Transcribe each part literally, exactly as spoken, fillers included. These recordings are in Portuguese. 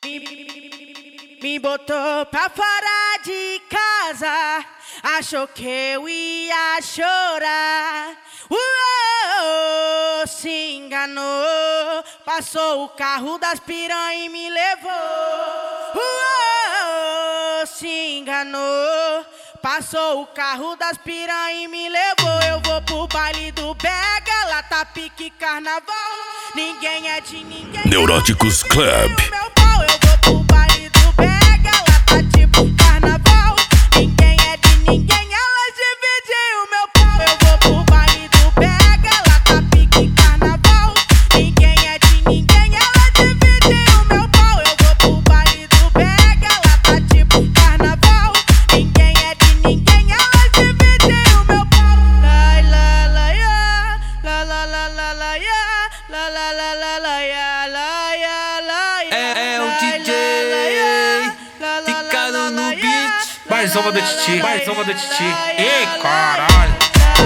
Me botou pra fora de casa, achou que eu ia chorar. Uou, se enganou, passou o carro das piranha e me levou. Uou, se enganou, passou o carro das piranha e me levou. Eu vou pro baile do Bega, lá tá pique carnaval. Ninguém é de ninguém. Neuróticos Club. Meu pau, eu vou pro baile do Bega, lá tá tipo carnaval. Ninguém é de ninguém, elas dividem o meu pau. Eu vou pro baile do Bega, lá tá pique carnaval. Ninguém é de ninguém, elas dividem o meu pau. Eu vou pro baile do Bega, lá tá tipo carnaval. Ninguém é de ninguém, elas dividem o meu pau. Lai la la ya, la la la la la ya, la la la la la ya, la ya la ya. É, é o D J ficando no beat. Mais uma do Titi, mais uma do Titi. Ei, caralho.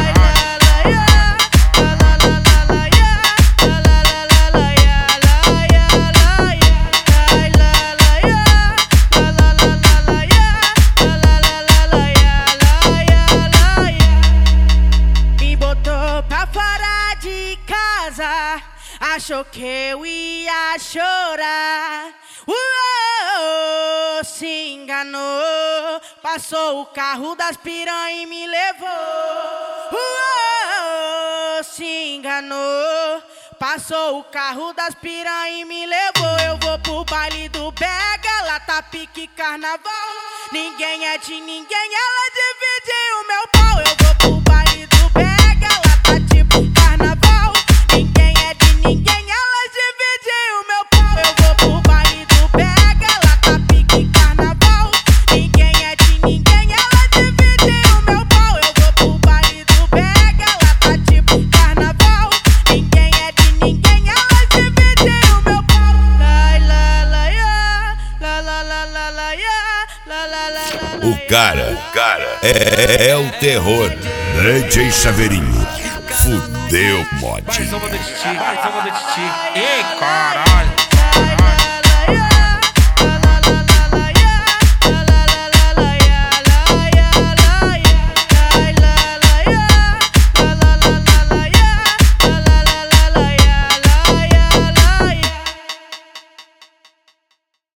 Me botou pra fora de casa, achou que eu ia chorar. Uou, se enganou, passou o carro das piranha e me levou. Uou, se enganou, passou o carro das piranha e me levou. Eu vou pro baile do Bega, lá tá pique carnaval. Ninguém é de ninguém, ela divide o meu pau. Eu vou pro baile do Bega, lá tá tipo carnaval. Ninguém é de ninguém, elas dividem o meu pau. Eu vou pro baile do Bega, lá tá pique carnaval. Ninguém é de ninguém, elas dividem o meu pau. Eu vou pro baile do Bega, lá tá tipo carnaval. Ninguém é de ninguém, elas dividem o meu pau. Lai la la ya, la la la la la ya, la la la la la. O cara, cara, é, é o terror. D J Chaveirinho, fudeu, mod. Mais uma do Titi, mais uma do Titi. Ei, caralho.